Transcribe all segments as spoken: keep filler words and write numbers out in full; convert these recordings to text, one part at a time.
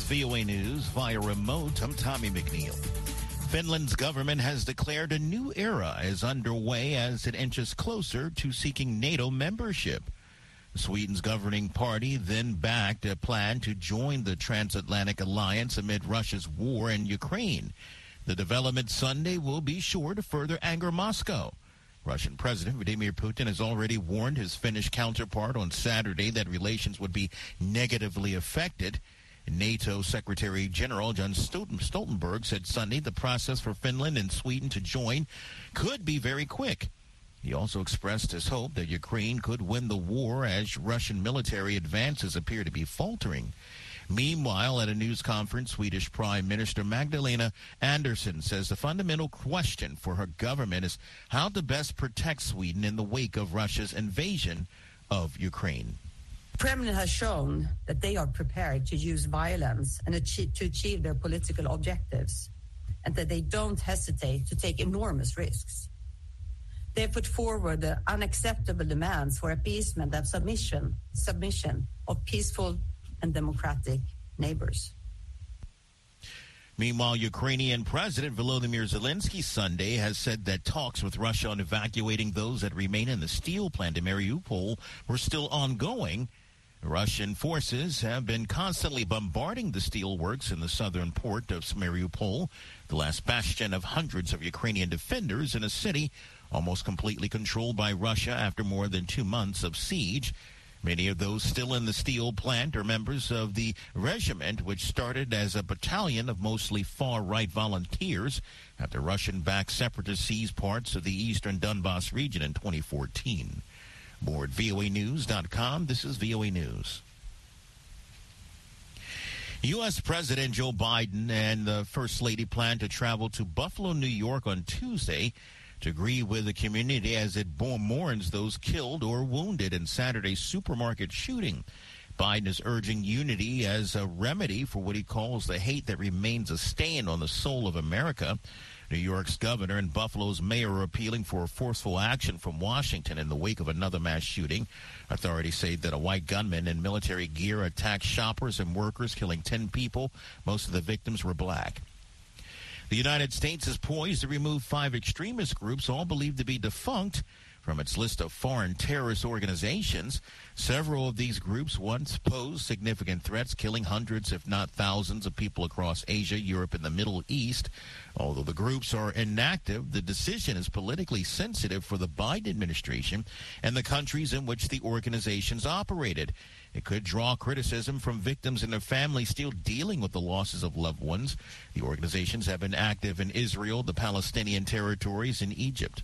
V O A News via remote. I'm Tommy McNeil. Finland's government has declared a new era is underway as it inches closer to seeking NATO membership. Sweden's governing party then backed a plan to join the transatlantic alliance amid Russia's war in Ukraine. The development Sunday will be sure to further anger Moscow. Russian President Vladimir Putin has already warned his Finnish counterpart on Saturday that relations would be negatively affected. NATO Secretary General Jens Stoltenberg said Sunday the process for Finland and Sweden to join could be very quick. He also expressed his hope that Ukraine could win the war as Russian military advances appear to be faltering. Meanwhile, at a news conference, Swedish Prime Minister Magdalena Andersson says the fundamental question for her government is how to best protect Sweden in the wake of Russia's invasion of Ukraine. Kremlin has shown that they are prepared to use violence and achieve, to achieve their political objectives, and that they don't hesitate to take enormous risks. They have put forward the unacceptable demands for appeasement and submission, submission of peaceful and democratic neighbors. Meanwhile, Ukrainian President Volodymyr Zelensky Sunday has said that talks with Russia on evacuating those that remain in the steel plant in Mariupol were still ongoing. Russian forces have been constantly bombarding the steelworks in the southern port of Mariupol, the last bastion of hundreds of Ukrainian defenders in a city almost completely controlled by Russia after more than two months of siege. Many of those still in the steel plant are members of the regiment, which started as a battalion of mostly far-right volunteers after Russian-backed separatists seized parts of the eastern Donbas region in twenty fourteen. More at V O A news dot com. This is V O A News. U S. President Joe Biden and the First Lady plan to travel to Buffalo, New York on Tuesday to agree with the community as it mourns those killed or wounded in Saturday's supermarket shooting. Biden is urging unity as a remedy for what he calls the hate that remains a stain on the soul of America. New York's governor and Buffalo's mayor are appealing for forceful action from Washington in the wake of another mass shooting. Authorities say that a white gunman in military gear attacked shoppers and workers, killing ten people. Most of the victims were black. The United States is poised to remove five extremist groups, all believed to be defunct, from its list of foreign terrorist organizations. Several of these groups once posed significant threats, killing hundreds, if not thousands, of people across Asia, Europe, and the Middle East. Although the groups are inactive, the decision is politically sensitive for the Biden administration and the countries in which the organizations operated. It could draw criticism from victims and their families still dealing with the losses of loved ones. The organizations have been active in Israel, the Palestinian territories, and Egypt.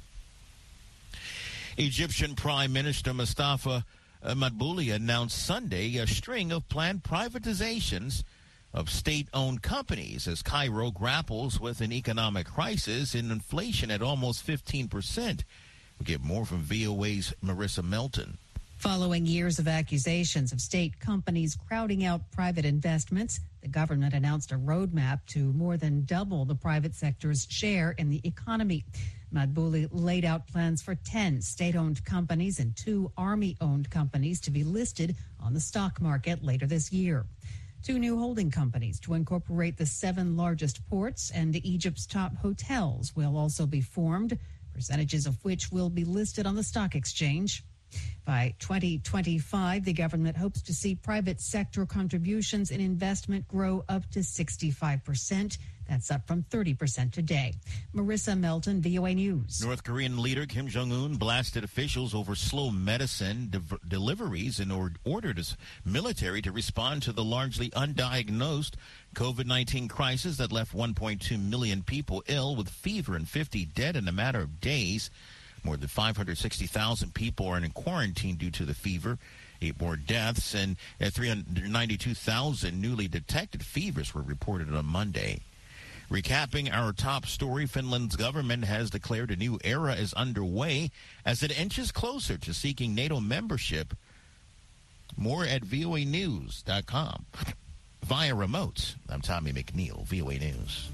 Egyptian Prime Minister Mustafa Madbouli announced Sunday a string of planned privatizations of state-owned companies as Cairo grapples with an economic crisis and inflation at almost fifteen percent. We'll get more from V O A's Marissa Melton. Following years of accusations of state companies crowding out private investments, the government announced a roadmap to more than double the private sector's share in the economy. Madbouli laid out plans for ten state-owned companies and two Army-owned companies to be listed on the stock market later this year. Two new holding companies to incorporate the seven largest ports and Egypt's top hotels will also be formed, percentages of which will be listed on the stock exchange. By twenty twenty-five, the government hopes to see private sector contributions in investment grow up to sixty-five percent. That's up from thirty percent today. Marissa Melton, V O A News. North Korean leader Kim Jong-un blasted officials over slow medicine de- deliveries and or- ordered his military to respond to the largely undiagnosed COVID nineteen crisis that left one point two million people ill with fever and fifty dead in a matter of days. More than five hundred sixty thousand people are in quarantine due to the fever. Eight more deaths and three hundred ninety-two thousand newly detected fevers were reported on Monday. Recapping our top story, Finland's government has declared a new era is underway as it inches closer to seeking NATO membership. More at V O A news dot com. Via remote, I'm Tommy McNeil, V O A News.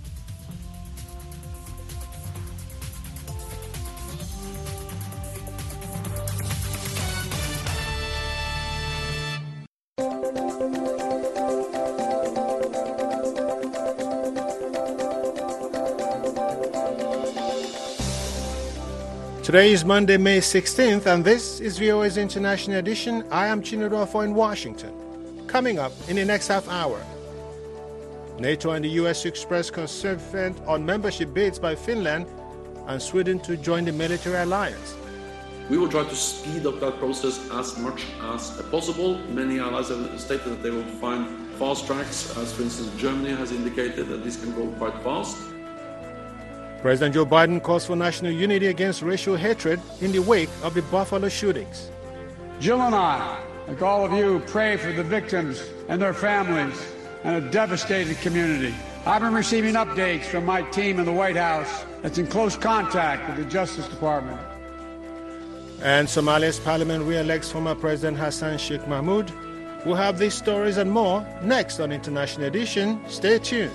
Today is Monday, May sixteenth, and this is V O A's International Edition. I am Chinudofo in Washington. Coming up in the next half hour, NATO and the U S expressed concern on membership bids by Finland and Sweden to join the military alliance. We will try to speed up that process as much as possible. Many allies have stated that they will find fast tracks, as for instance Germany has indicated that this can go quite fast. President Joe Biden calls for national unity against racial hatred in the wake of the Buffalo shootings. Jill and I, like all of you, pray for the victims and their families and a devastated community. I've been receiving updates from my team in the White House that's in close contact with the Justice Department. And Somalia's parliament re-elects former President Hassan Sheikh Mahmoud. We'll have these stories and more next on International Edition. Stay tuned.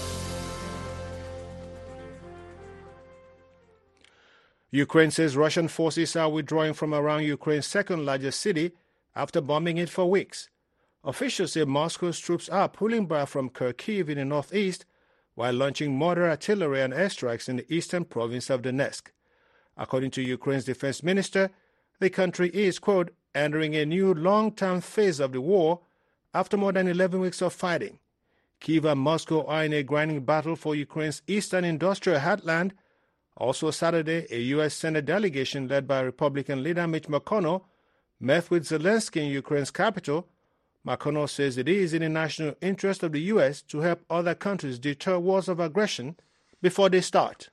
Ukraine says Russian forces are withdrawing from around Ukraine's second largest city after bombing it for weeks. Officials say Moscow's troops are pulling back from Kharkiv in the northeast while launching mortar artillery and airstrikes in the eastern province of Donetsk. According to Ukraine's defense minister, the country is, quote, entering a new long-term phase of the war after more than eleven weeks of fighting. Kyiv and Moscow are in a grinding battle for Ukraine's eastern industrial heartland. Also Saturday, a U S Senate delegation led by Republican leader Mitch McConnell met with Zelensky in Ukraine's capital. McConnell says it is in the national interest of the U S to help other countries deter wars of aggression before they start.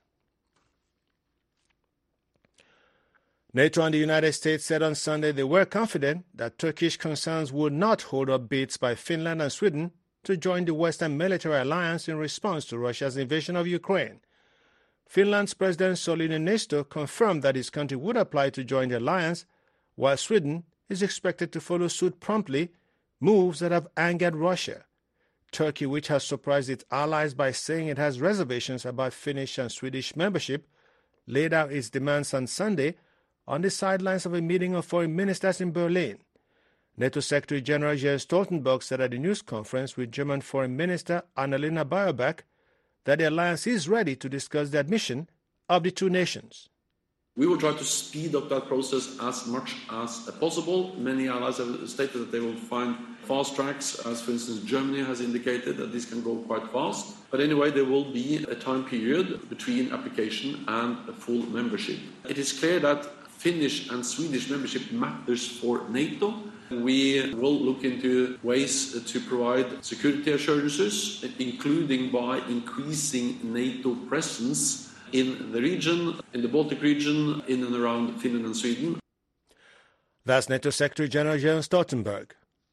NATO and the United States said on Sunday they were confident that Turkish concerns would not hold up bids by Finland and Sweden to join the Western military alliance in response to Russia's invasion of Ukraine. Finland's President Sauli Niinisto confirmed that his country would apply to join the alliance, while Sweden is expected to follow suit promptly, moves that have angered Russia. Turkey, which has surprised its allies by saying it has reservations about Finnish and Swedish membership, laid out its demands on Sunday on the sidelines of a meeting of foreign ministers in Berlin. NATO Secretary General Jens Stoltenberg said at a news conference with German Foreign Minister Annalena Baerbock that the alliance is ready to discuss the admission of the two nations. We will try to speed up that process as much as possible. Many allies have stated that they will find fast tracks, as for instance Germany has indicated that this can go quite fast. But anyway, there will be a time period between application and full membership. It is clear that Finnish and Swedish membership matters for NATO. We will look into ways to provide security assurances, including by increasing NATO presence in the region, in the Baltic region, in and around Finland and Sweden. That's NATO Secretary General Jens Stoltenberg.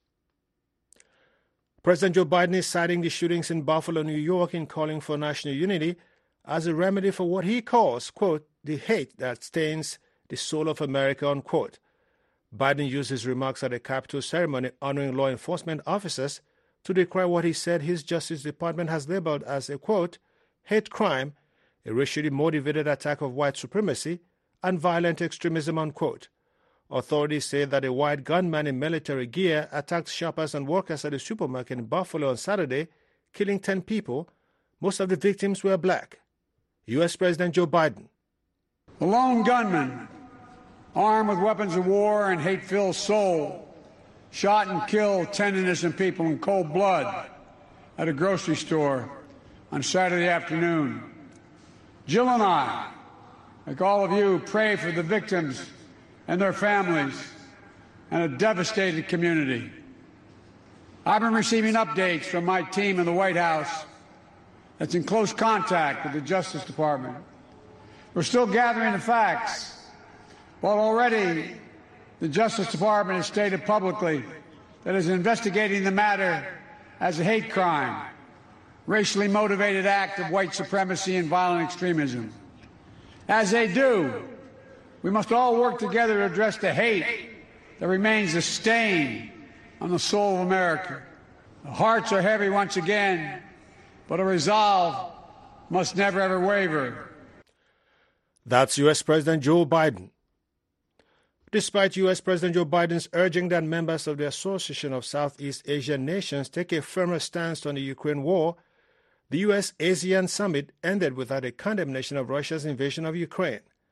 President Joe Biden is citing the shootings in Buffalo, New York, in calling for national unity as a remedy for what he calls, quote, the hate that stains the soul of America, unquote. Biden used his remarks at a Capitol ceremony honoring law enforcement officers to decry what he said his Justice Department has labeled as a, quote, hate crime, a racially motivated attack of white supremacy, and violent extremism, unquote. Authorities say that a white gunman in military gear attacked shoppers and workers at a supermarket in Buffalo on Saturday, killing ten people. Most of the victims were black. U S President Joe Biden. A lone gunman, armed with weapons of war and hate-filled soul, shot and killed ten innocent people in cold blood at a grocery store on Saturday afternoon. Jill and I, like all of you, pray for the victims and their families and a devastated community. I've been receiving updates from my team in the White House that's in close contact with the Justice Department. We're still gathering the facts, but already the Justice Department has stated publicly that it is investigating the matter as a hate crime, racially motivated act of white supremacy and violent extremism. As they do, we must all work together to address the hate that remains a stain on the soul of America. The hearts are heavy once again, but a resolve must never ever waver. That's U S President Joe Biden. Despite U S President Joe Biden's urging that members of the Association of Southeast Asian Nations take a firmer stance on the Ukraine war, the U S ASEAN summit ended without a condemnation of Russia's invasion of Ukraine.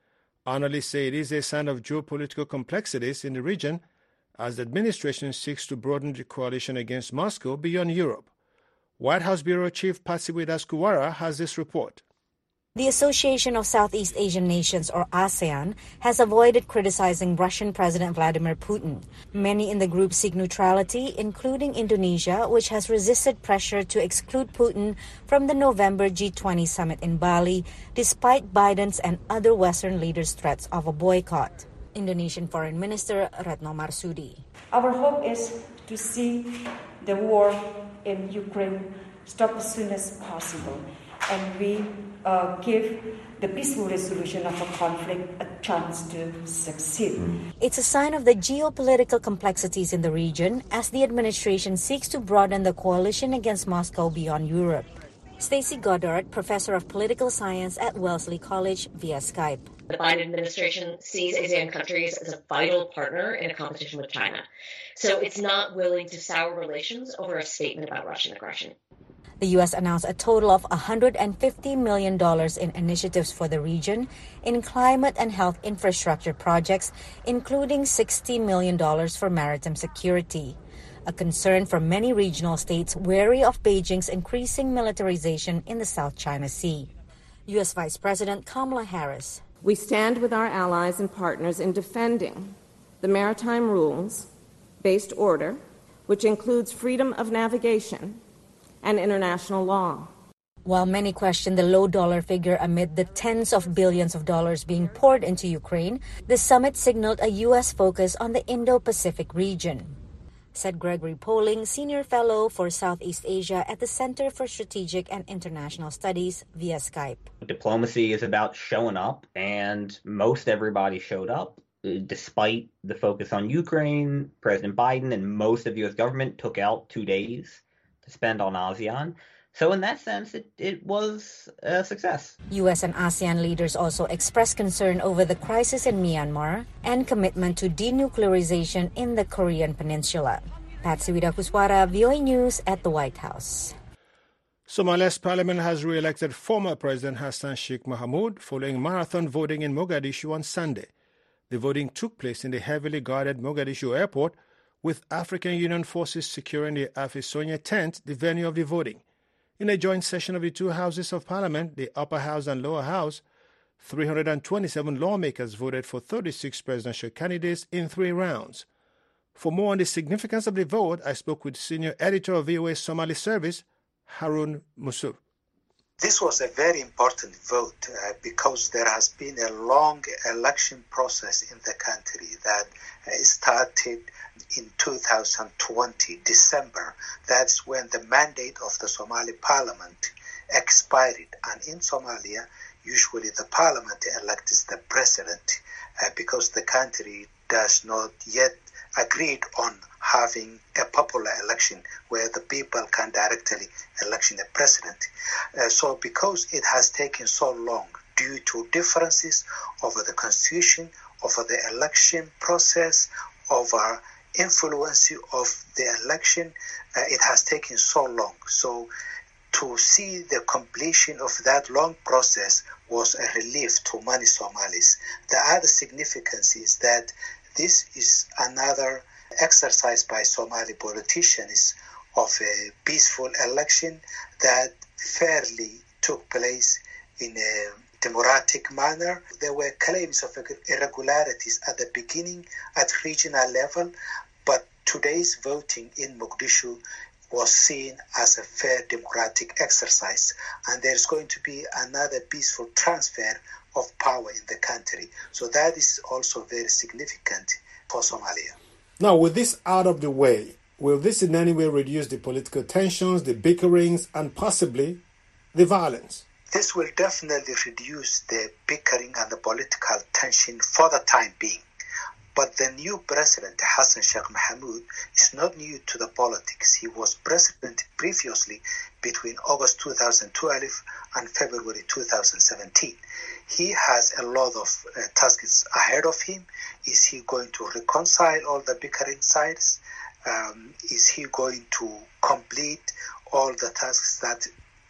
Analysts say it is a sign of geopolitical complexities in the region as the administration seeks to broaden the coalition against Moscow beyond Europe. White House Bureau Chief Patsy Widakuswara has this report. The Association of Southeast Asian Nations, or ASEAN, has avoided criticizing Russian President Vladimir Putin. Many in the group seek neutrality, including Indonesia, which has resisted pressure to exclude Putin from the November G twenty summit in Bali, despite Biden's and other Western leaders' threats of a boycott. Indonesian Foreign Minister Retno Marsudi. Our hope is to see the war in Ukraine stop as soon as possible, and we uh, give the peaceful resolution of a conflict a chance to succeed. It's a sign of the geopolitical complexities in the region as the administration seeks to broaden the coalition against Moscow beyond Europe. Stacey Goddard, professor of political science at Wellesley College, via Skype. The Biden administration sees ASEAN countries as a vital partner in a competition with China. So it's not willing to sour relations over a statement about Russian aggression. The U S announced a total of one hundred fifty million dollars in initiatives for the region in climate and health infrastructure projects, including sixty million dollars for maritime security. A concern for many regional states wary of Beijing's increasing militarization in the South China Sea. U S Vice President Kamala Harris. We stand with our allies and partners in defending the maritime rules-based order, which includes freedom of navigation and international law. While many question the low dollar figure amid the tens of billions of dollars being poured into Ukraine, the summit signaled a U S focus on the Indo-Pacific region, said Gregory Poling, Senior Fellow for Southeast Asia at the Center for Strategic and International Studies, via Skype. Diplomacy is about showing up, and most everybody showed up. Despite the focus on Ukraine, President Biden and most of the U S government took out two days to spend on ASEAN. So in that sense, it, it was a success. U S and ASEAN leaders also expressed concern over the crisis in Myanmar and commitment to denuclearization in the Korean Peninsula. Patsy Widakuswara, V O A News at the White House. Somalia's parliament has re-elected former President Hassan Sheikh Mohamud following marathon voting in Mogadishu on Sunday. The voting took place in the heavily guarded Mogadishu airport, with African Union forces securing the Afisonia tent, the venue of the voting. In a joint session of the two houses of parliament, the upper house and lower house, three hundred twenty-seven lawmakers voted for thirty-six presidential candidates in three rounds. For more on the significance of the vote, I spoke with senior editor of V O A Somali Service, Harun Musuf. This was a very important vote uh, because there has been a long election process in the country that uh, started in two thousand twenty, December. That's when the mandate of the Somali parliament expired. And in Somalia, usually the parliament elects the president uh, because the country does not yet agreed on having a popular election where the people can directly elect a president. Uh, so because it has taken so long due to differences over the constitution, over the election process, over influence of the election, uh, it has taken so long. So to see the completion of that long process was a relief to many Somalis. The other significance is that this is another exercise by Somali politicians of a peaceful election that fairly took place in a democratic manner. There were claims of irregularities at the beginning at regional level, but today's voting in Mogadishu was seen as a fair democratic exercise, and there's going to be another peaceful transfer of power in the country. So that is also very significant for Somalia. Now, with this out of the way, will this in any way reduce the political tensions, the bickerings, and possibly the violence? This will definitely reduce the bickering and the political tension for the time being. But the new president, Hassan Sheikh Mohamud, is not new to the politics. He was president previously between August two thousand twelve and February two thousand seventeen. He has a lot of uh, tasks ahead of him. Is he going to reconcile all the bickering sides? Um, is he going to complete all the tasks that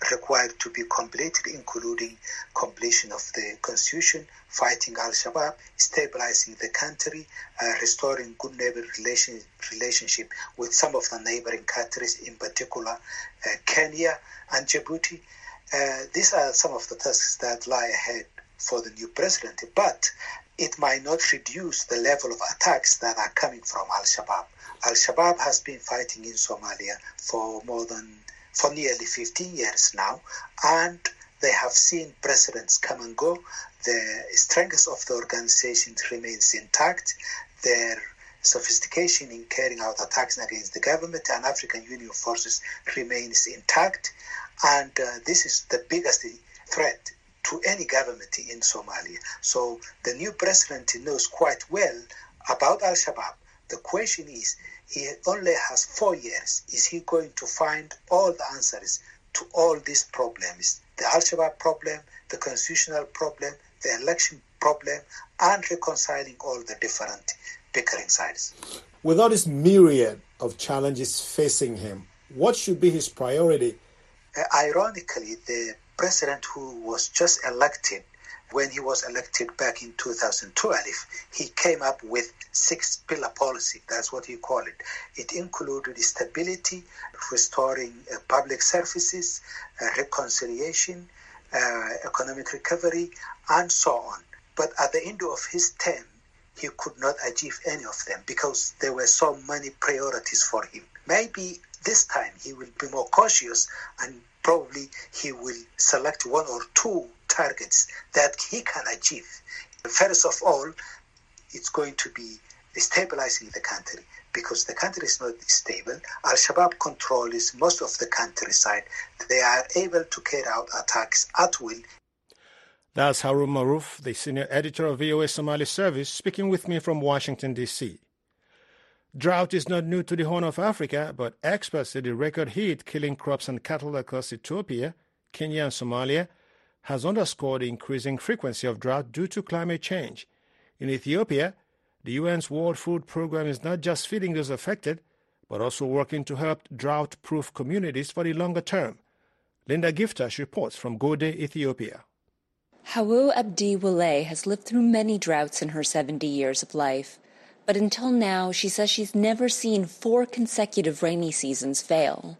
required to be completed, including completion of the constitution, fighting Al-Shabaab, stabilizing the country, uh, restoring good neighbor relation, relationship with some of the neighboring countries, in particular uh, Kenya and Djibouti. Uh, these are some of the tasks that lie ahead for the new president, but it might not reduce the level of attacks that are coming from Al-Shabaab. Al-Shabaab has been fighting in Somalia for more than, for nearly fifteen years now, and they have seen presidents come and go. The strength of the organization remains intact. Their sophistication in carrying out attacks against the government and African Union forces remains intact, and uh, this is the biggest threat to any government in Somalia. So the new president knows quite well about Al-Shabaab. The question is, he only has four years. Is he going to find all the answers to all these problems? The Al-Shabaab problem, the constitutional problem, the election problem, and reconciling all the different bickering sides. With all this myriad of challenges facing him, what should be his priority? Uh, ironically, the president who was just elected, when he was elected back in two thousand twelve, he came up with six-pillar policy. That's what he called it. It included stability, restoring uh, public services, uh, reconciliation, uh, economic recovery, and so on. But at the end of his term, he could not achieve any of them because there were so many priorities for him. Maybe this time he will be more cautious, and probably he will select one or two targets that he can achieve. First of all, it's going to be stabilizing the country, because the country is not stable. Al-Shabaab controls most of the countryside. They are able to carry out attacks at will. That's Harun Maruf, the senior editor of V O A Somali Service, speaking with me from Washington, D C Drought is not new to the Horn of Africa, but experts say the record heat killing crops and cattle across Ethiopia, Kenya, and Somalia has underscored the increasing frequency of drought due to climate change. In Ethiopia, the U N's World Food Programme is not just feeding those affected, but also working to help drought-proof communities for the longer term. Linda Giftash reports from Gode, Ethiopia. Hawu Abdi Wale has lived through many droughts in her seventy years of life. But until now, she says she's never seen four consecutive rainy seasons fail.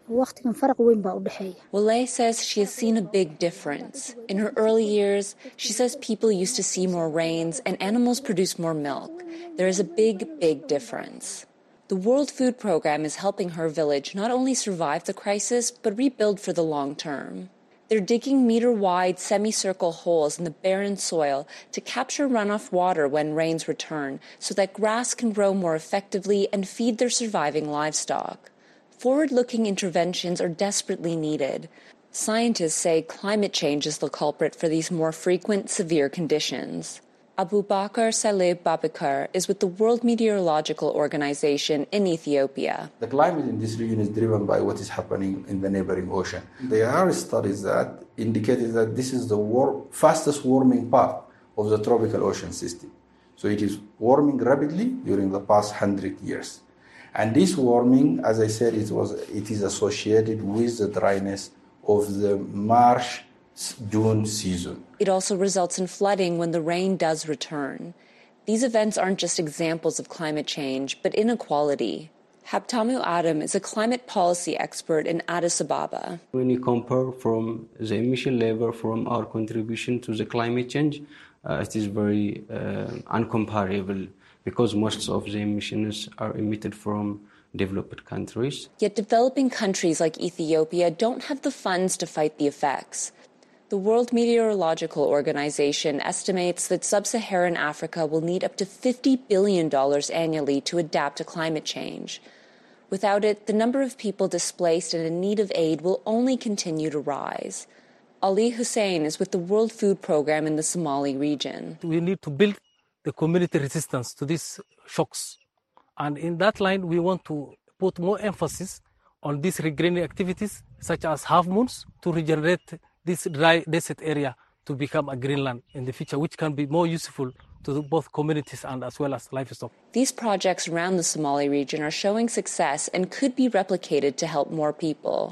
Wale says she has seen a big difference. In her early years, she says people used to see more rains and animals produce more milk. There is a big, big difference. The World Food Programme is helping her village not only survive the crisis, but rebuild for the long term. They're digging meter-wide semicircle holes in the barren soil to capture runoff water when rains return so that grass can grow more effectively and feed their surviving livestock. Forward-looking interventions are desperately needed. Scientists say climate change is the culprit for these more frequent, severe conditions. Abubakar Saleh Babakar is with the World Meteorological Organization in Ethiopia. The climate in this region is driven by what is happening in the neighboring ocean. There are studies that indicated that this is the war- fastest warming part of the tropical ocean system. So it is warming rapidly during the past hundred years. And this warming, as I said, it was it is associated with the dryness of the March June season. It also results in flooding when the rain does return. These events aren't just examples of climate change, but inequality. Habtamu Adam is a climate policy expert in Addis Ababa. When you compare from the emission level from our contribution to the climate change, uh, it is very uh, uncomparable because most of the emissions are emitted from developed countries. Yet developing countries like Ethiopia don't have the funds to fight the effects. The World Meteorological Organization estimates that sub-Saharan Africa will need up to fifty billion dollars annually to adapt to climate change. Without it, the number of people displaced and in need of aid will only continue to rise. Ali Hussein is with the World Food Programme in the Somali region. We need to build the community resistance to these shocks. And in that line, we want to put more emphasis on these regraining activities, such as half moons, to regenerate this dry desert area to become a greenland in the future, which can be more useful to both communities and as well as livestock. These projects around the Somali region are showing success and could be replicated to help more people.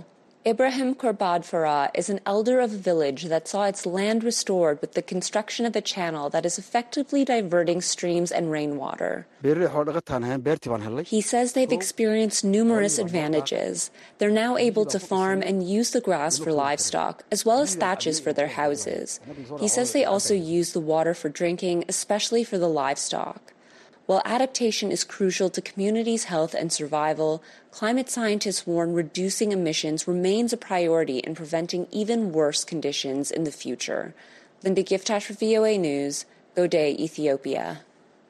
Ibrahim Kurbad Farah is an elder of a village that saw its land restored with the construction of a channel that is effectively diverting streams and rainwater. He says they've experienced numerous advantages. They're now able to farm and use the grass for livestock, as well as thatches for their houses. He says they also use the water for drinking, especially for the livestock. While adaptation is crucial to communities' health and survival, climate scientists warn reducing emissions remains a priority in preventing even worse conditions in the future. Linda Giftash for V O A News, Godey, Ethiopia.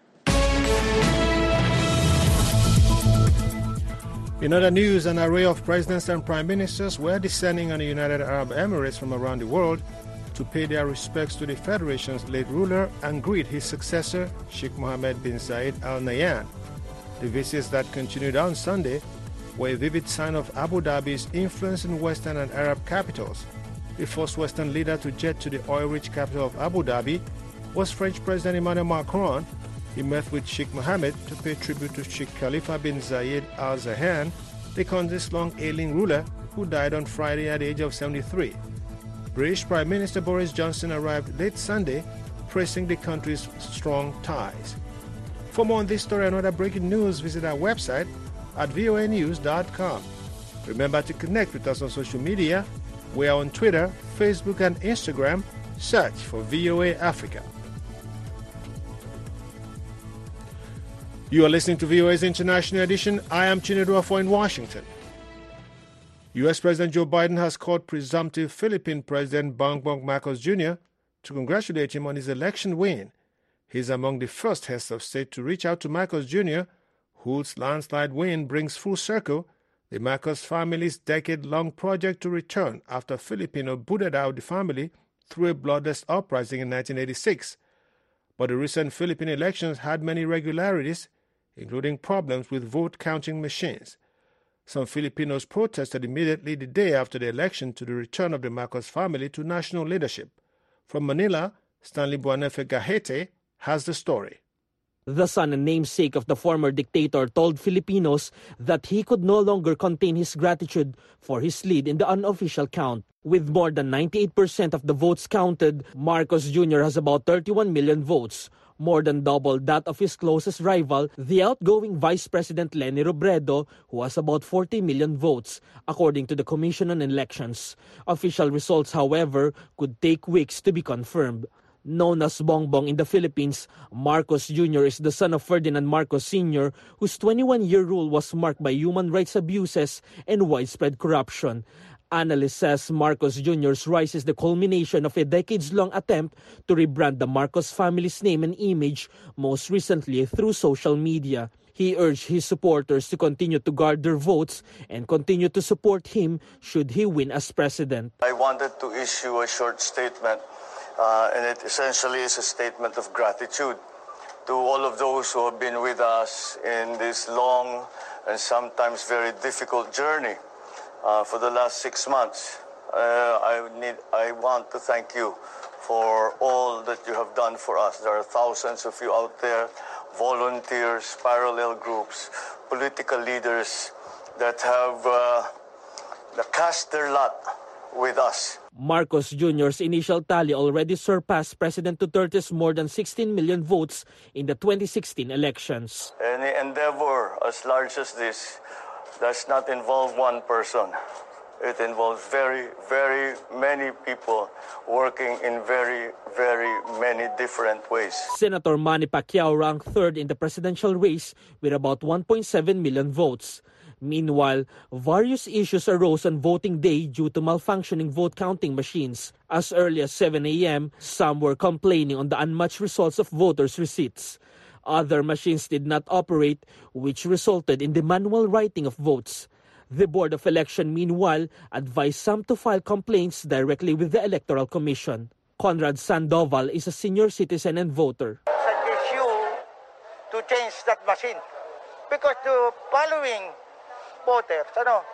In other news, an array of presidents and prime ministers were descending on the United Arab Emirates from around the world to pay their respects to the Federation's late ruler and greet his successor, Sheikh Mohammed bin Zayed Al Nahyan. The visits that continued on Sunday were a vivid sign of Abu Dhabi's influence in Western and Arab capitals. The first Western leader to jet to the oil-rich capital of Abu Dhabi was French President Emmanuel Macron. He met with Sheikh Mohammed to pay tribute to Sheikh Khalifa bin Zayed Al Nahyan, the country's long ailing ruler who died on Friday at the age of seventy-three. British Prime Minister Boris Johnson arrived late Sunday, praising the country's strong ties. For more on this story and other breaking news, visit our website at voa news dot com. Remember to connect with us on social media. We are on Twitter, Facebook, and Instagram. Search for V O A Africa. You are listening to V O A's International Edition. I am Chinedu Afo in Washington. U S. President Joe Biden has called presumptive Philippine President Bongbong Marcos Junior to congratulate him on his election win. He is among the first heads of state to reach out to Marcos Junior, whose landslide win brings full circle the Marcos family's decade-long project to return after Filipino booted out the family through a bloodless uprising in nineteen eighty-six. But the recent Philippine elections had many irregularities, including problems with vote-counting machines. Some Filipinos protested immediately the day after the election to the return of the Marcos family to national leadership. From Manila, Stanley Buanefe Gahete has the story. The son and namesake of the former dictator told Filipinos that he could no longer contain his gratitude for his lead in the unofficial count. With more than ninety-eight percent of the votes counted, Marcos Junior has about thirty-one million votes, more than double that of his closest rival, the outgoing Vice President Leni Robredo, who has about forty million votes, according to the Commission on Elections. Official results, however, could take weeks to be confirmed. Known as Bongbong in the Philippines, Marcos Junior is the son of Ferdinand Marcos Senior, whose twenty-one-year rule was marked by human rights abuses and widespread corruption. Analyst says Marcos Junior's rise is the culmination of a decades-long attempt to rebrand the Marcos family's name and image, most recently through social media. He urged his supporters to continue to guard their votes and continue to support him should he win as president. I wanted to issue a short statement, uh, and it essentially is a statement of gratitude to all of those who have been with us in this long and sometimes very difficult journey. Uh, for the last six months, uh, I need, I want to thank you for all that you have done for us. There are thousands of you out there, volunteers, parallel groups, political leaders that have uh, that cast their lot with us. Marcos Junior's initial tally already surpassed President Duterte's more than sixteen million votes in the twenty sixteen elections. Any endeavor as large as this does not involve one person. It involves very, very many people working in very, very many different ways. Senator Manny Pacquiao ranked third in the presidential race with about one point seven million votes. Meanwhile, various issues arose on voting day due to malfunctioning vote counting machines. As early as seven a.m., some were complaining on the unmatched results of voters' receipts. Other machines did not operate, which resulted in the manual writing of votes. The Board of Election, meanwhile, advised some to file complaints directly with the Electoral Commission. Conrad Sandoval is a senior citizen and voter. I suggest you to change that machine because the following voters, ano,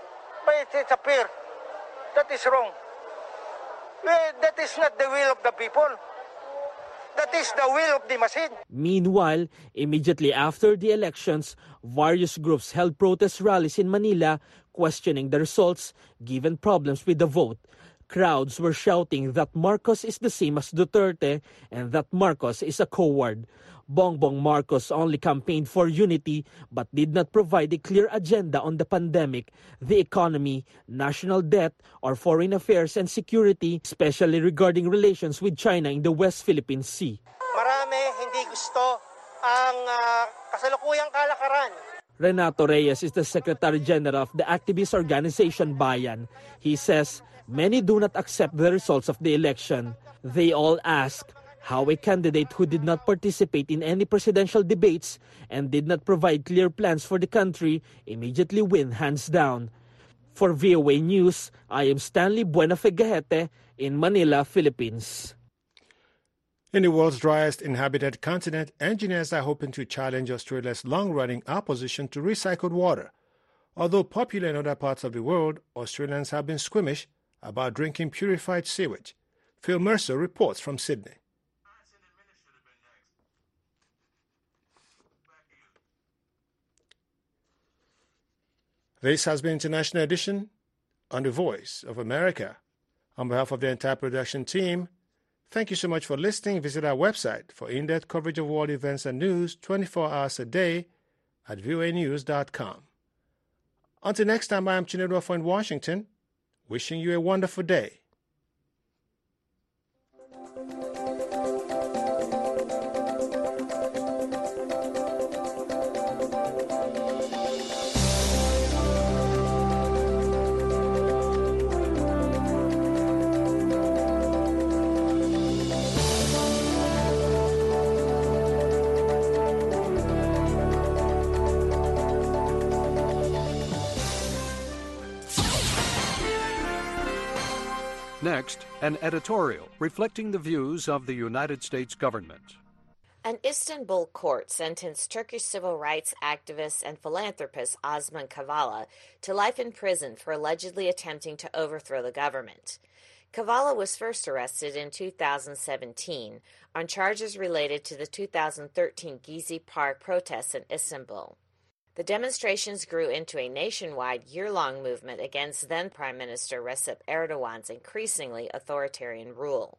but it appears that is wrong. That is not the will of the people. That is the will of the machine. Meanwhile, immediately after the elections, various groups held protest rallies in Manila questioning the results given problems with the vote. Crowds were shouting that Marcos is the same as Duterte and that Marcos is a coward. Bongbong Marcos only campaigned for unity but did not provide a clear agenda on the pandemic, the economy, national debt, or foreign affairs and security, especially regarding relations with China in the West Philippine Sea. Marami hindi gusto ang uh, kasalukuyang kalakaran. Renato Reyes is the Secretary General of the activist organization Bayan. He says many do not accept the results of the election. They all ask how a candidate who did not participate in any presidential debates and did not provide clear plans for the country immediately win hands down. For V O A News, I am Stanley Buenafegahete in Manila, Philippines. In the world's driest inhabited continent, engineers are hoping to challenge Australia's long-running opposition to recycled water. Although popular in other parts of the world, Australians have been squeamish about drinking purified sewage. Phil Mercer reports from Sydney. This has been International Edition on The Voice of America. On behalf of the entire production team, thank you so much for listening. Visit our website for in-depth coverage of world events and news twenty-four hours a day at V O A news dot com. Until next time, I am Chinedu in Washington, wishing you a wonderful day. Next, an editorial reflecting the views of the United States government. An Istanbul court sentenced Turkish civil rights activist and philanthropist Osman Kavala to life in prison for allegedly attempting to overthrow the government. Kavala was first arrested in two thousand seventeen on charges related to the two thousand thirteen Gezi Park protests in Istanbul. The demonstrations grew into a nationwide year-long movement against then-Prime Minister Recep Erdogan's increasingly authoritarian rule.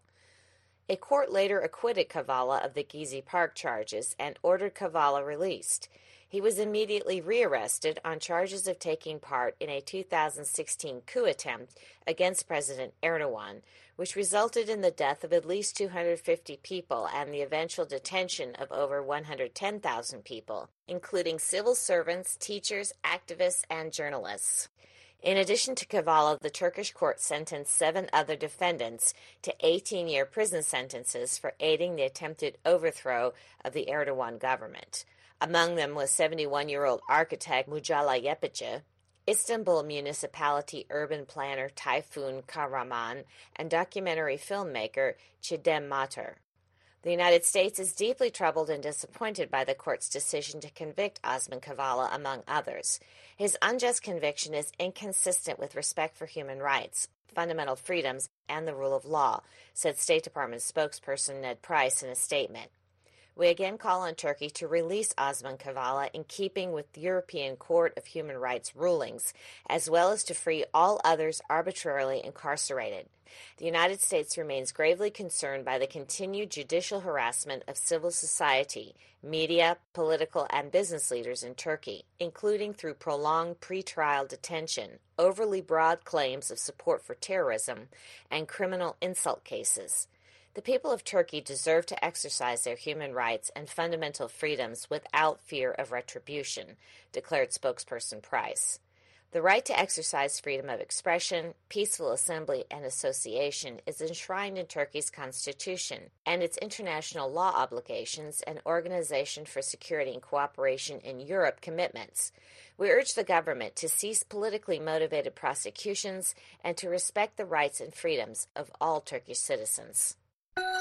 A court later acquitted Kavala of the Gezi Park charges and ordered Kavala released. He was immediately rearrested on charges of taking part in a two thousand sixteen coup attempt against President Erdogan, which resulted in the death of at least two hundred fifty people and the eventual detention of over one hundred ten thousand people, including civil servants, teachers, activists, and journalists. In addition to Kavala, the Turkish court sentenced seven other defendants to eighteen-year prison sentences for aiding the attempted overthrow of the Erdogan government. Among them was seventy-one-year-old architect Mucalla Yepeci, Istanbul municipality urban planner Tayfun Kahraman, and documentary filmmaker Chidem Mater. The United States is deeply troubled and disappointed by the court's decision to convict Osman Kavala, among others. His unjust conviction is inconsistent with respect for human rights, fundamental freedoms, and the rule of law, said State Department spokesperson Ned Price in a statement. We again call on Turkey to release Osman Kavala in keeping with the European Court of Human Rights rulings, as well as to free all others arbitrarily incarcerated. The United States remains gravely concerned by the continued judicial harassment of civil society, media, political, and business leaders in Turkey, including through prolonged pretrial detention, overly broad claims of support for terrorism, and criminal insult cases. The people of Turkey deserve to exercise their human rights and fundamental freedoms without fear of retribution, declared spokesperson Price. The right to exercise freedom of expression, peaceful assembly, and association is enshrined in Turkey's constitution and its international law obligations and Organization for Security and Cooperation in Europe commitments. We urge the government to cease politically motivated prosecutions and to respect the rights and freedoms of all Turkish citizens.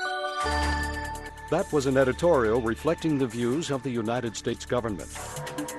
That was an editorial reflecting the views of the United States government.